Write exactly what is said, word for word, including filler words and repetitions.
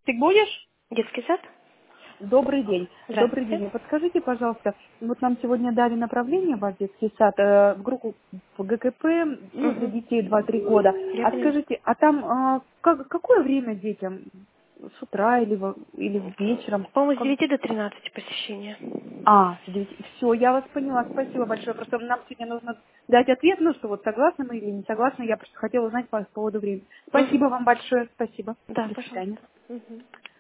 Ты будешь? Детский сад? Добрый день. Добрый Здравствуйте. день. Подскажите, пожалуйста, вот нам сегодня дали направление в ваш детский сад, э, в группу в ГКП, ну, для Угу. детей два-три года. Я А поняла. скажите, а там а, как, какое время детям? С утра или, во- или вечером? По-моему, с Как- девяти до тринадцати посещения. А, все, я вас поняла. Спасибо большое. Просто нам сегодня нужно дать ответ, ну, что вот согласны мы или не согласны. Я просто хотела узнать по поводу времени. Угу. Спасибо вам большое. Спасибо. Да, До свидания. пожалуйста. Мгм.